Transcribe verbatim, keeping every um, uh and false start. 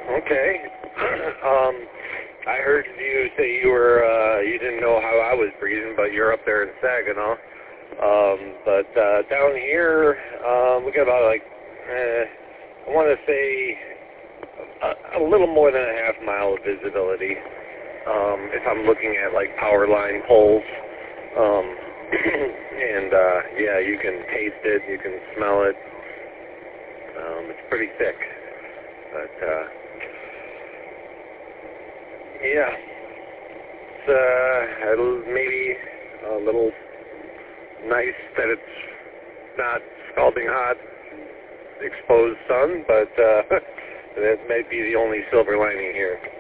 Okay. um, I heard you say you were, uh, you didn't know how I was breathing, but you're up there in Saginaw. Um, but uh, down here, um, we got about like, eh, I want to say a, a little more than a half mile of visibility. Um, if I'm looking at like power line poles. Um, and uh, yeah, you can taste it, you can smell it. Um, it's pretty thick. But uh, yeah, it's uh, it'll maybe a little nice that it's not scalding hot, exposed sun, but uh, that might be the only silver lining here.